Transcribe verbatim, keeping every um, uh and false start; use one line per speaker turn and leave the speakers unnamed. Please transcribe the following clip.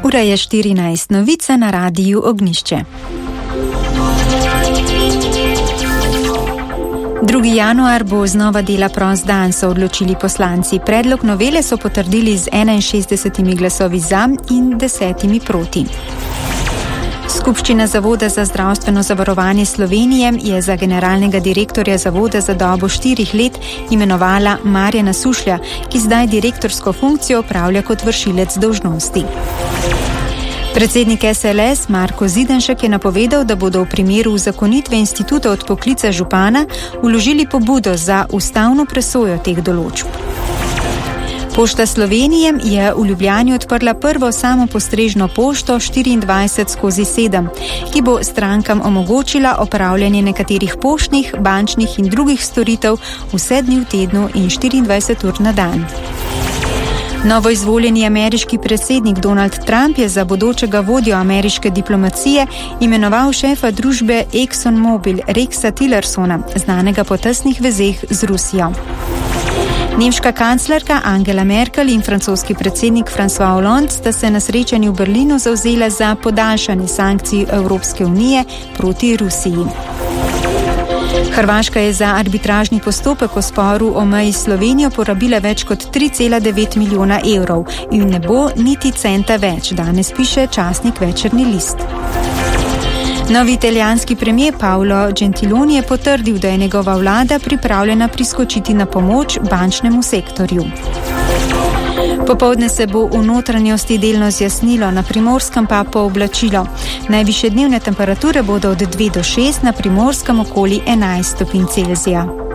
Ura je štirinajst, novice na radiju Ognjišče. drugi januar bo znova dela prost dan, so odločili poslanci. Predlog novele so potrdili z enainšestdesetimi glasovi za in desetimi proti. Skupščina Zavoda za zdravstveno zavarovanje Slovenije je za generalnega direktorja zavoda za dobo štirih let imenovala Marjana Sušlja, ki zdaj direktorsko funkcijo opravlja kot vršilec dolžnosti. Predsednik S L S Marko Zidanšek je napovedal, da bodo v primeru uzakonitve instituta odpoklica župana vložili pobudo za ustavno presojo teh določb. Pošta Slovenije je v Ljubljani odprla prvo samopostrežno pošto štiriindvajset skozi sedem, ki bo strankam omogočila opravljanje nekaterih poštnih, bančnih in drugih storitev vse dni v tednu in štiriindvajset ur na dan. Novo izvoljeni ameriški predsednik Donald Trump je za bodočega vodjo ameriške diplomacije imenoval šefa družbe ExxonMobil Rexa Tillersona, znanega po tesnih vezeh z Rusijo. Nemška kanclerka Angela Merkel in francoski predsednik François Hollande sta se na srečanju v Berlinu zavzela za podaljšanje sankcij Evropske unije proti Rusiji. Hrvaška je za arbitražni postopek o sporu o meji s Slovenijo porabila več kot tri cela devet milijona evrov in ne bo niti centa več, danes piše časnik Večernji list. Novi italijanski premier Paolo Gentiloni je potrdil, da je njegova vlada pripravljena priskočiti na pomoč bančnemu sektorju. Popoldne se bo v notranjosti delno zjasnilo, na Primorskem pa pooblačilo. Najvišje dnevne temperature bodo od dve do šest, na Primorskem okoli enajst stopinj Celzija.